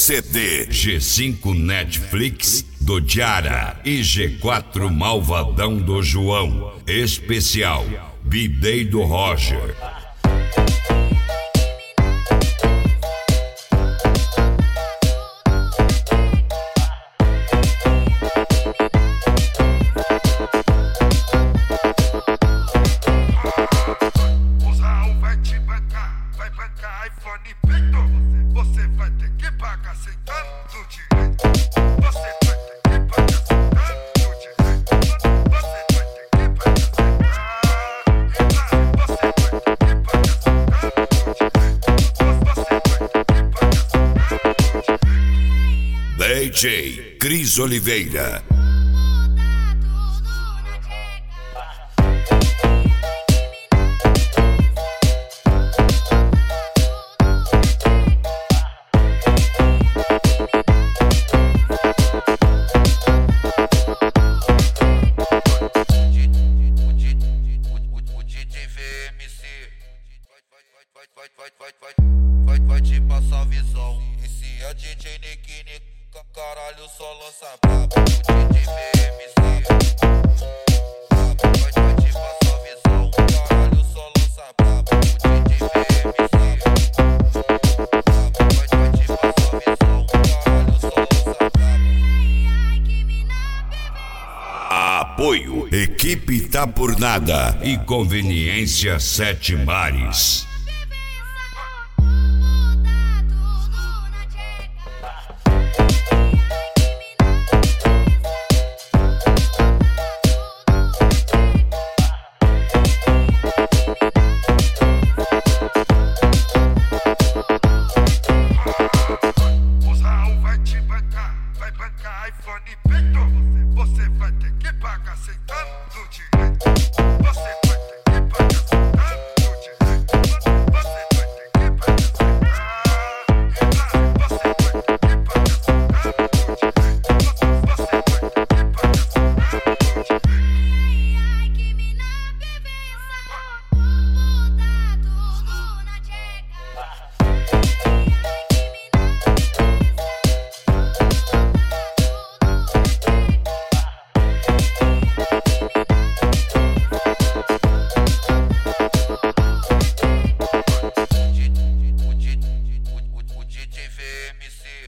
CD G5 Netflix do Diara e G4 Malvadão do João. Especial B-Day do Roger. DJ Cris Oliveira. Vai te passar visão. Esse é DJ Nick, caralho, só lança brabo. O DJ VMC vai te passar visão. Caralho, só lança brabo. O DJ VMC vai te passar visão. Caralho, só lança brabo. Apoio Equipe Tá Por Nada e Conveniência Sete Mares.